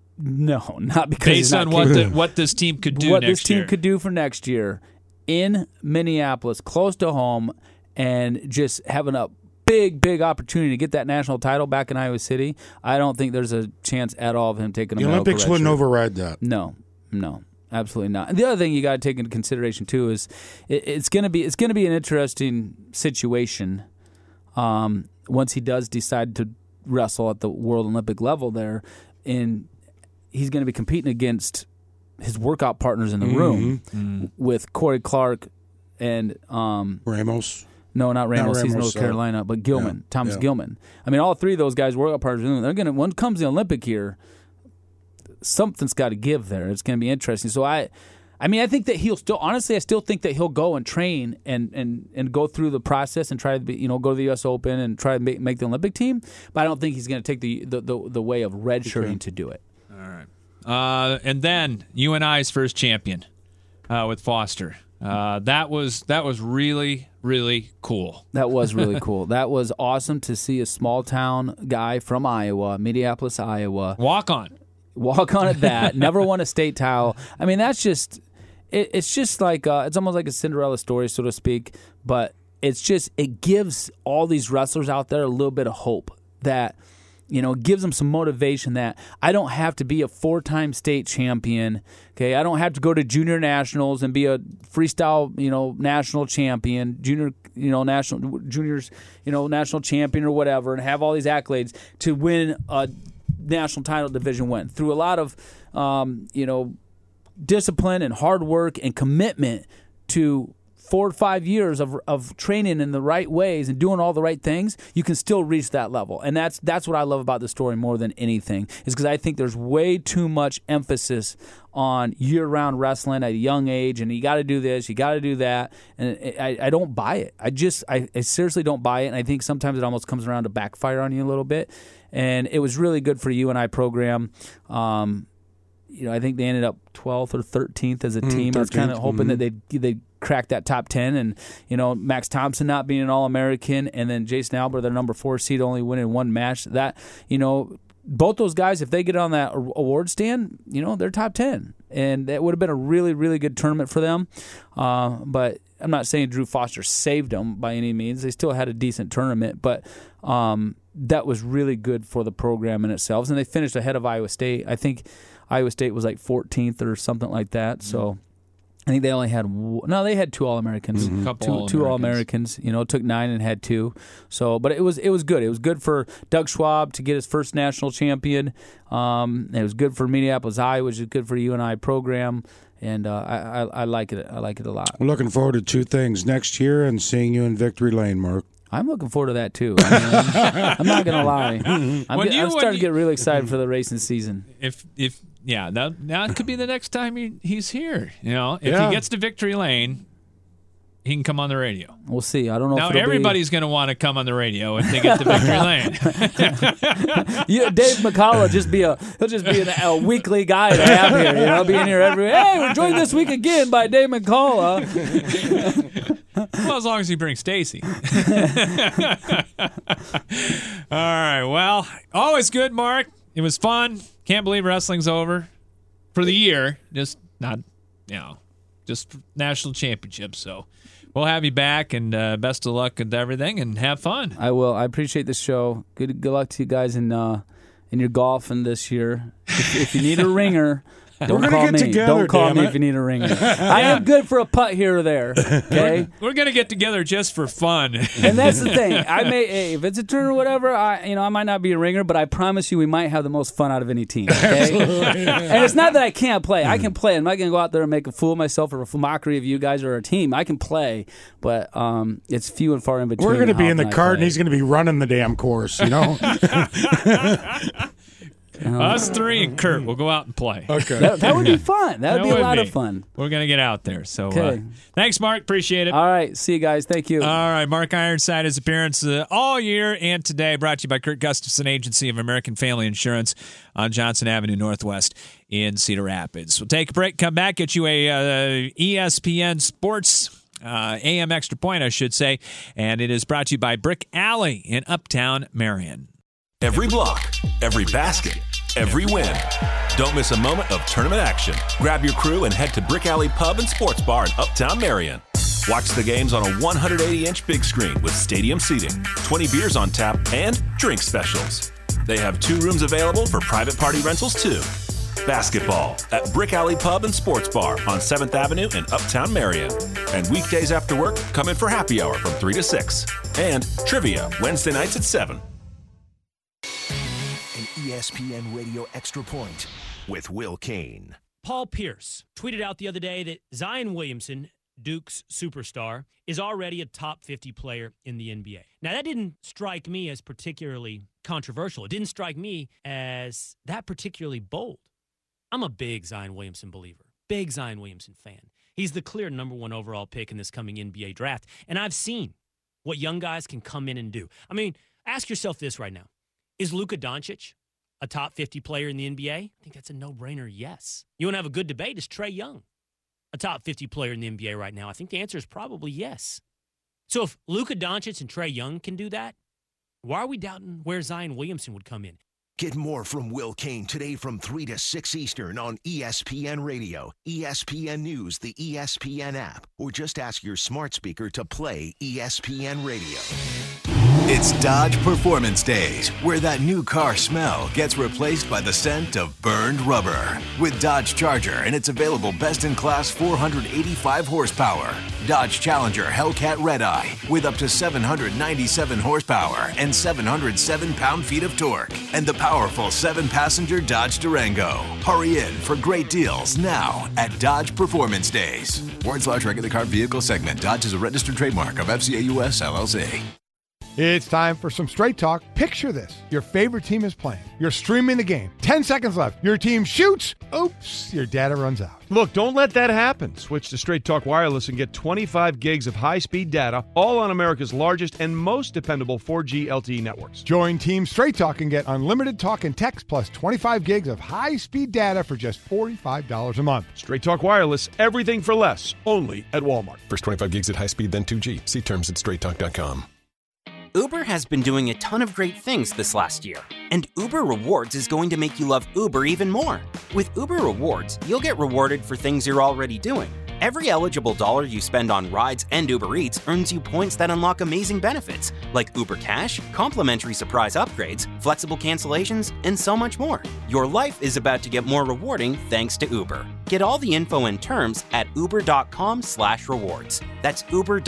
no, not because based on what this team could do. What this team could do for next year in Minneapolis, close to home, and just having a big opportunity to get that national title back in Iowa City, I don't think there's a chance at all of him taking a The Olympics wouldn't override that. No, absolutely not. And the other thing you got to take into consideration too is it's going to be an interesting situation once he does decide to wrestle at the World Olympic level there, and he's going to be competing against his workout partners in the room with Corey Clark and Ramos. No, not Ramos. He's North Carolina, but Gilman, Thomas Gilman. I mean, all three of those guys, workout partners. They're gonna. When it comes to the Olympic year, something's got to give there. It's going to be interesting. So I think that he'll still. Honestly, I still think that he'll go and train and go through the process and try to go to the U.S. Open and try to make the Olympic team. But I don't think he's going to take the way of redshirting to do it. All right. And then UNI's first champion with Foster. That was really, really cool. That was really cool. That was awesome to see a small town guy from Iowa, Minneapolis, Iowa. Walk on at that. Never won a state title. I mean, that's just it's just like it's almost like a Cinderella story, so to speak. But it gives all these wrestlers out there a little bit of hope that. Gives them some motivation that I don't have to be a 4-time state champion. Okay, I don't have to go to junior nationals and be a freestyle, national champion, juniors, national champion or whatever, and have all these accolades to win a national title division win through a lot of, discipline and hard work and commitment to 4 or 5 years of training in the right ways and doing all the right things, you can still reach that level. And that's what I love about the story more than anything, is because I think there's way too much emphasis on year-round wrestling at a young age, and you got to do this, you got to do that, and I don't buy it. I seriously don't buy it, and I think sometimes it almost comes around to backfire on you a little bit. And it was really good for UNI program. I think they ended up 12th or 13th as a team. 13th. I was kind of hoping that they'd crack that top 10. And, Max Thompson not being an All-American, and then Jason Albert, their number 4 seed, only winning one match. That, both those guys, if they get on that award stand, they're top 10. And that would have been a really, really good tournament for them. But I'm not saying Drew Foster saved them by any means. They still had a decent tournament. But that was really good for the program in itself. And they finished ahead of Iowa State. I think Iowa State was like 14th or something like that. So I think they only had they had 2 All-Americans. Two All-Americans. Took 9 and had 2. So, but it was good. It was good for Doug Schwab to get his first national champion. It was good for Minneapolis, Iowa, which is good for the UNI program. And I like it. I like it a lot. I'm looking forward to 2 things next year and seeing you in Victory Lane, Mark. I'm looking forward to that too. I'm not going to lie. I'm starting to get really excited for the racing season. That could be the next time he's here. If he gets to Victory Lane, he can come on the radio. We'll see. I don't know. Now everybody's going to want to come on the radio if they get to Victory Lane. Dave McCullough he'll just be a weekly guy to have here. I'll be in here every. Hey, we're joined this week again by Dave McCullough. Well, as long as he brings Stacy. All right. Well, always good, Mark. It was fun. Can't believe wrestling's over for the year. Just national championships. So we'll have you back, and best of luck with everything, and have fun. I will. I appreciate the show. Good luck to you guys in your golfing this year. If you need a ringer. Don't call me. Don't call me if you need a ringer. I am good for a putt here or there. Okay, we're gonna get together just for fun. And that's the thing. If it's a turn or whatever, I might not be a ringer, but I promise you, we might have the most fun out of any team. Okay, and it's not that I can't play. I can play. I'm not gonna go out there and make a fool of myself or a mockery of you guys or our team. I can play, but it's few and far in between. We're gonna be in the cart, and he's gonna be running the damn course. Us 3 and Kurt will go out and play. Okay. That would be fun. That would be a lot of fun. We're going to get out there. So thanks, Mark. Appreciate it. All right. See you guys. Thank you. All right. Mark Ironside, his appearance all year and today, brought to you by Kurt Gustafson, Agency of American Family Insurance on Johnson Avenue Northwest in Cedar Rapids. We'll take a break, come back, get you a ESPN Sports AM Extra Point, I should say. And it is brought to you by Brick Alley in Uptown Marion. Every block, every basket, every win. Don't miss a moment of tournament action. Grab your crew and head to Brick Alley Pub and Sports Bar in Uptown Marion. Watch the games on a 180-inch big screen with stadium seating, 20 beers on tap, and drink specials. They have 2 rooms available for private party rentals, too. Basketball at Brick Alley Pub and Sports Bar on 7th Avenue in Uptown Marion. And weekdays after work, come in for happy hour from 3 to 6. And trivia Wednesday nights at 7. An ESPN Radio Extra Point with Will Kane. Paul Pierce tweeted out the other day that Zion Williamson, Duke's superstar, is already a top 50 player in the NBA. Now, that didn't strike me as particularly controversial. It didn't strike me as that particularly bold. I'm a big Zion Williamson believer, big Zion Williamson fan. He's the clear number 1 overall pick in this coming NBA draft, and I've seen what young guys can come in and do. I mean, ask yourself this right now. Is Luka Doncic a top 50 player in the NBA? I think that's a no-brainer yes. You want to have a good debate? Is Trae Young a top 50 player in the NBA right now? I think the answer is probably yes. So if Luka Doncic and Trae Young can do that, why are we doubting where Zion Williamson would come in? Get more from Will Kane today from 3 to 6 Eastern on ESPN Radio, ESPN News, the ESPN app, or just ask your smart speaker to play ESPN Radio. It's Dodge Performance Days, where that new car smell gets replaced by the scent of burned rubber. With Dodge Charger and its available best-in-class 485 horsepower. Dodge Challenger Hellcat Redeye with up to 797 horsepower and 707 pound-feet of torque. And the powerful 7-passenger Dodge Durango. Hurry in for great deals now at Dodge Performance Days. Wards/regular car vehicle segment. Dodge is a registered trademark of FCA US LLC. It's time for some Straight Talk. Picture this. Your favorite team is playing. You're streaming the game. 10 seconds left. Your team shoots. Oops, your data runs out. Look, don't let that happen. Switch to Straight Talk Wireless and get 25 gigs of high-speed data, all on America's largest and most dependable 4G LTE networks. Join Team Straight Talk and get unlimited talk and text plus 25 gigs of high-speed data for just $45 a month. Straight Talk Wireless, everything for less, only at Walmart. First 25 gigs at high speed, then 2G. See terms at straighttalk.com. Uber has been doing a ton of great things this last year, and Uber Rewards is going to make you love Uber even more. With Uber Rewards, you'll get rewarded for things you're already doing. Every eligible dollar you spend on rides and Uber Eats earns you points that unlock amazing benefits, like Uber Cash, complimentary surprise upgrades, flexible cancellations, and so much more. Your life is about to get more rewarding thanks to Uber. Get all the info and terms at uber.com/rewards. That's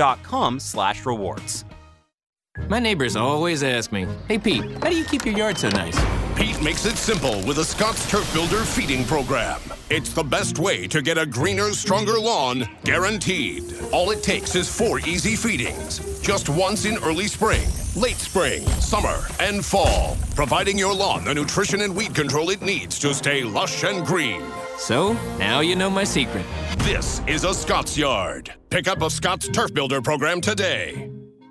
uber.com/rewards. My neighbors always ask me, "Hey Pete, how do you keep your yard so nice?" Pete makes it simple with a Scott's Turf Builder feeding program. It's the best way to get a greener, stronger lawn, guaranteed. All it takes is 4 easy feedings, just once in early spring, late spring, summer, and fall, providing your lawn the nutrition and weed control it needs to stay lush and green. So, now you know my secret. This is a Scott's Yard. Pick up a Scott's Turf Builder program today.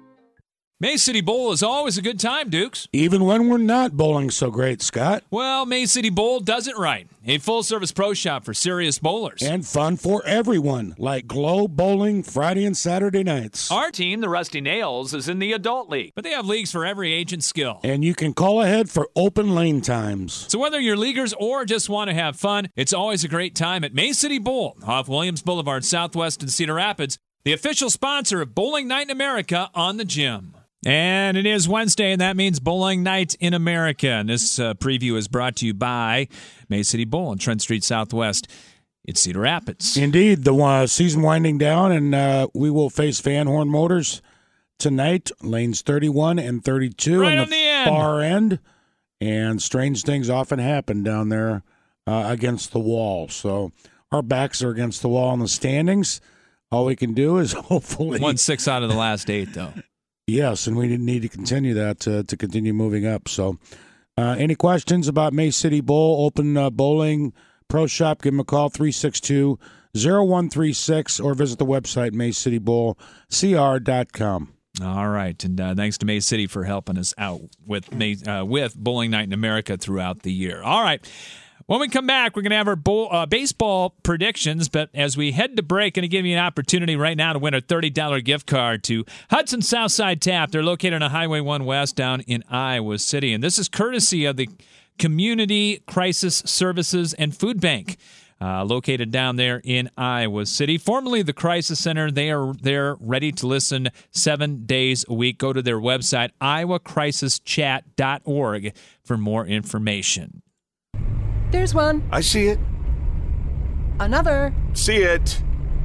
Mays City Bowl is always a good time, Dukes. Even when we're not bowling so great, Scott. Well, Mays City Bowl does it right. A full-service pro shop for serious bowlers. And fun for everyone, like Globe Bowling Friday and Saturday nights. Our team, the Rusty Nails, is in the adult league, but they have leagues for every age and skill. And you can call ahead for open lane times. So whether you're leaguers or just want to have fun, it's always a great time at Mays City Bowl, off Williams Boulevard Southwest in Cedar Rapids, the official sponsor of Bowling Night in America on the Gym. And it is Wednesday, and that means Bowling Night in America. And this preview is brought to you by Mays City Bowl on Trent Street Southwest in Cedar Rapids. Indeed, the season winding down, and we will face Van Horn Motors tonight, lanes 31 and 32 right on the far end. And strange things often happen down there against the wall. So our backs are against the wall in the standings. All we can do is hopefully... Won 6 out of the last 8, though. Yes, and we didn't need to continue that to continue moving up. So any questions about Mays City Bowl, open bowling, pro shop, give them a call, 362-0136, or visit the website, MaysCityBowlCR.com. All right, and thanks to Mays City for helping us out with Bowling Night in America throughout the year. All right. When we come back, we're going to have our baseball predictions, but as we head to break, going to give you an opportunity right now to win a $30 gift card to Hudson Southside Tap. They're located on Highway 1 West down in Iowa City, and this is courtesy of the Community Crisis Services and Food Bank. located down there in Iowa City. Formerly the Crisis Center. They are there ready to listen 7 days a week. Go to their website, iowacrisischat.org, for more information. There's one. I see it. Another. See it.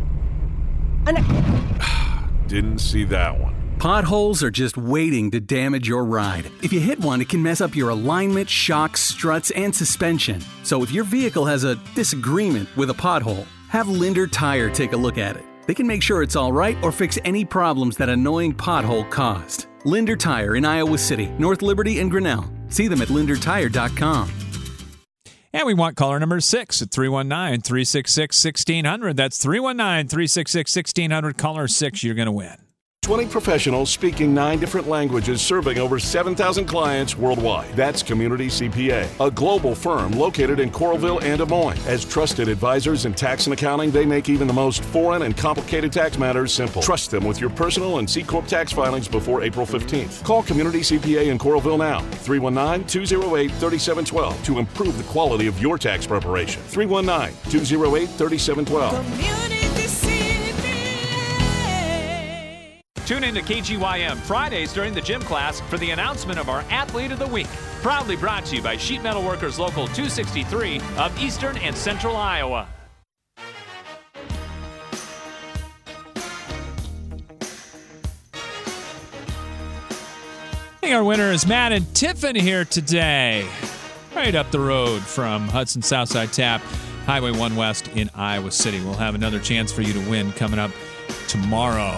Didn't see that one. Potholes are just waiting to damage your ride. If you hit one, it can mess up your alignment, shocks, struts, and suspension. So if your vehicle has a disagreement with a pothole, have Linder Tire take a look at it. They can make sure it's all right or fix any problems that annoying pothole caused. Linder Tire in Iowa City, North Liberty, and Grinnell. See them at lindertire.com. And we want caller number 6 at 319-366-1600. That's 319-366-1600. Caller 6, you're going to win. 20 professionals speaking 9 different languages, serving over 7,000 clients worldwide. That's Community CPA, a global firm located in Coralville and Des Moines. As trusted advisors in tax and accounting, they make even the most foreign and complicated tax matters simple. Trust them with your personal and C-Corp tax filings before April 15th. Call Community CPA in Coralville now, 319-208-3712, to improve the quality of your tax preparation. 319-208-3712. Tune in to KGYM Fridays during the gym class for the announcement of our Athlete of the Week. Proudly brought to you by Sheet Metal Workers Local 263 of Eastern and Central Iowa. Our winner is Matt and Tiffin here today. Right up the road from Hudson Southside Tap, Highway 1 West in Iowa City. We'll have another chance for you to win coming up tomorrow.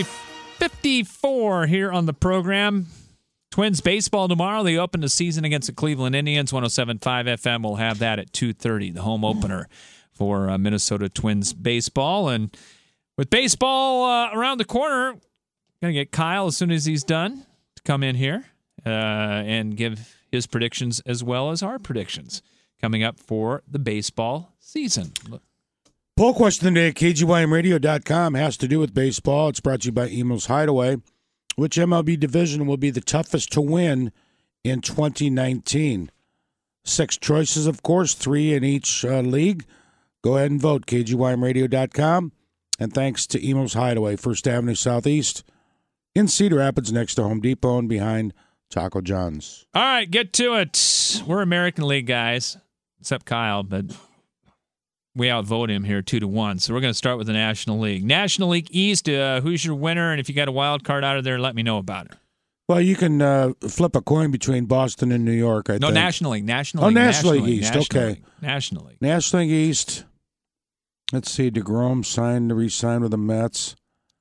3:54 here on the program. Twins baseball tomorrow. They open the season against the Cleveland Indians. 107.5 FM will have that at 2:30, the home opener for Minnesota Twins baseball. And with baseball around the corner, going to get Kyle as soon as he's done to come in here and give his predictions as well as our predictions coming up for the baseball season. Poll question today at KGYMradio.com has to do with baseball. It's brought to you by Emo's Hideaway. Which MLB division will be the toughest to win in 2019? 6 choices, of course, 3 in each league. Go ahead and vote, KGYMradio.com. And thanks to Emo's Hideaway, 1st Avenue Southeast in Cedar Rapids next to Home Depot and behind Taco John's. All right, get to it. We're American League guys, except Kyle, but we outvote him here 2-1. So we're going to start with the National League. National League East, who's your winner? And if you got a wild card out of there, let me know about it. Well, you can flip a coin between Boston and New York, I think. National League. National League East. Okay. National League. National League East. Let's see. DeGrom re-signed with the Mets.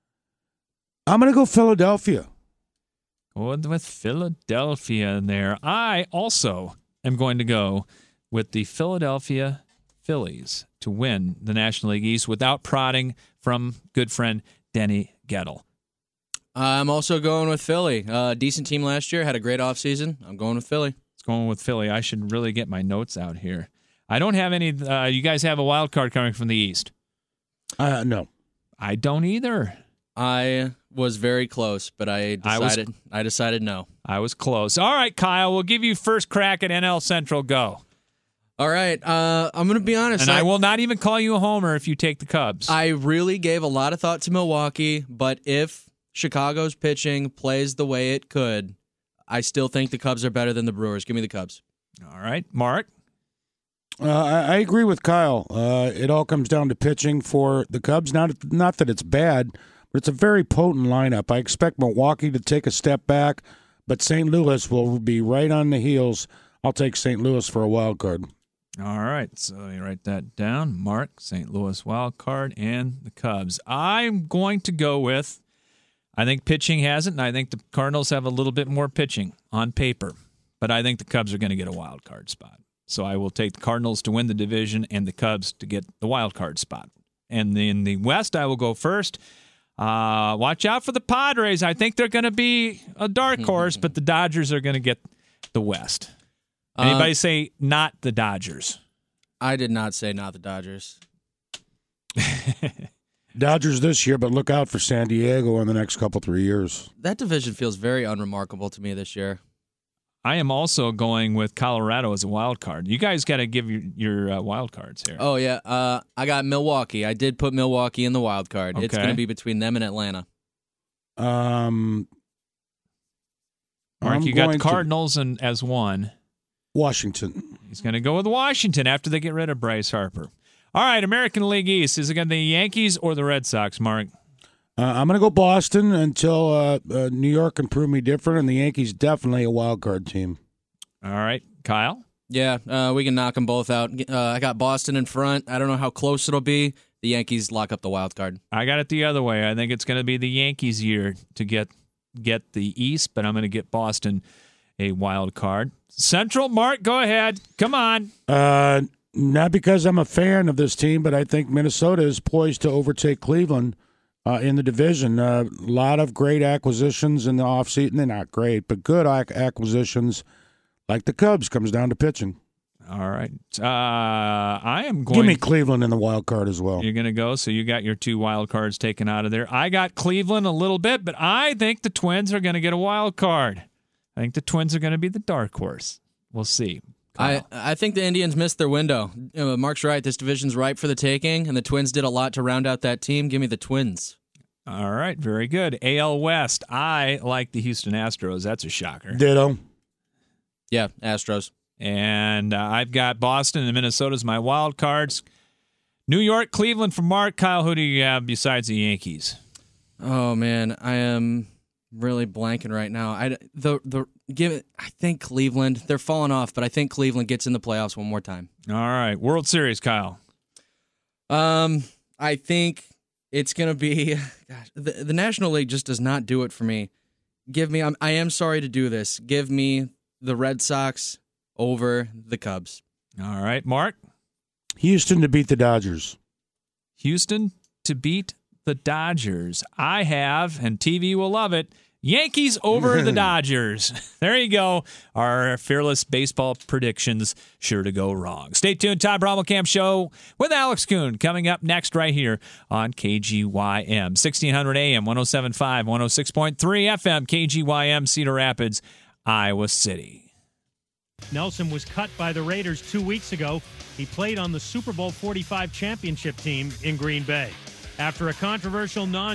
I'm going to go Philadelphia. Going with Philadelphia in there. I also am going to go with the Philadelphia Phillies to win the National League East without prodding from good friend Denny Gettle. I'm also going with Philly. Decent team last year, had a great offseason. I'm going with Philly. It's going with Philly. I should really get my notes out here. I don't have any. You guys have a wild card coming from the East? No. I don't either. I was very close, but I decided no. I was close. All right, Kyle, we'll give you first crack at NL Central. Go. All right, I'm going to be honest. And I will not even call you a homer if you take the Cubs. I really gave a lot of thought to Milwaukee, but if Chicago's pitching plays the way it could, I still think the Cubs are better than the Brewers. Give me the Cubs. All right, Mark? I agree with Kyle. It all comes down to pitching for the Cubs. Not that it's bad, but it's a very potent lineup. I expect Milwaukee to take a step back, but St. Louis will be right on the heels. I'll take St. Louis for a wild card. All right, so you write that down. Mark, St. Louis wild card, and the Cubs. I'm going to go with, I think pitching has it, and I think the Cardinals have a little bit more pitching on paper, but I think the Cubs are going to get a wild card spot. So I will take the Cardinals to win the division and the Cubs to get the wild card spot. And in the West, I will go first. Watch out for the Padres. I think they're going to be a dark horse, but the Dodgers are going to get the West. Anybody say not the Dodgers? I did not say not the Dodgers. Dodgers this year, but look out for San Diego in the next 3 years. That division feels very unremarkable to me this year. I am also going with Colorado as a wild card. You guys got to give your wild cards here. Oh, yeah. I got Milwaukee. I did put Milwaukee in the wild card. Okay. It's going to be between them and Atlanta. Mark, you got the Cardinals as one. Washington. He's going to go with Washington after they get rid of Bryce Harper. All right, American League East. Is it going to be the Yankees or the Red Sox, Mark? I'm going to go Boston until New York can prove me different, and the Yankees definitely a wild card team. All right, Kyle? Yeah, we can knock them both out. I got Boston in front. I don't know how close it'll be. The Yankees lock up the wild card. I got it the other way. I think it's going to be the Yankees' year to get the East, but I'm going to get Boston a wild card. Central, Mark, go ahead. Come on. Not because I'm a fan of this team, but I think Minnesota is poised to overtake Cleveland in the division. A lot of great acquisitions in the offseason. They're not great, but good acquisitions. Like the Cubs, comes down to pitching. All right. I am going. Give me Cleveland in the wild card as well. You're going to go, so you got your 2 wild cards taken out of there. I got Cleveland a little bit, but I think the Twins are going to get a wild card. I think the Twins are going to be the dark horse. We'll see. I think the Indians missed their window. Mark's right. This division's ripe for the taking, and the Twins did a lot to round out that team. Give me the Twins. All right, very good. AL West. I like the Houston Astros. That's a shocker. Ditto. Yeah, Astros. And I've got Boston and Minnesota as my wild cards. New York, Cleveland for Mark. Kyle, who do you have besides the Yankees? Oh man, I am really blanking right now. I think Cleveland. They're falling off, but I think Cleveland gets in the playoffs one more time. All right, World Series, Kyle. I think it's gonna be. Gosh, the National League just does not do it for me. I am sorry to do this. Give me the Red Sox over the Cubs. All right, Mark. Houston to beat the Dodgers. Houston to beat the Dodgers. I have, and TV will love it, Yankees over the Dodgers. There you go. Our fearless baseball predictions sure to go wrong. Stay tuned. Todd Brommelkamp Show with Alex Kuhn coming up next right here on KGYM. 1600 AM, 107.5, 106.3 FM, KGYM, Cedar Rapids, Iowa City. Nelson was cut by the Raiders 2 weeks ago. He played on the Super Bowl 45 championship team in Green Bay. After a controversial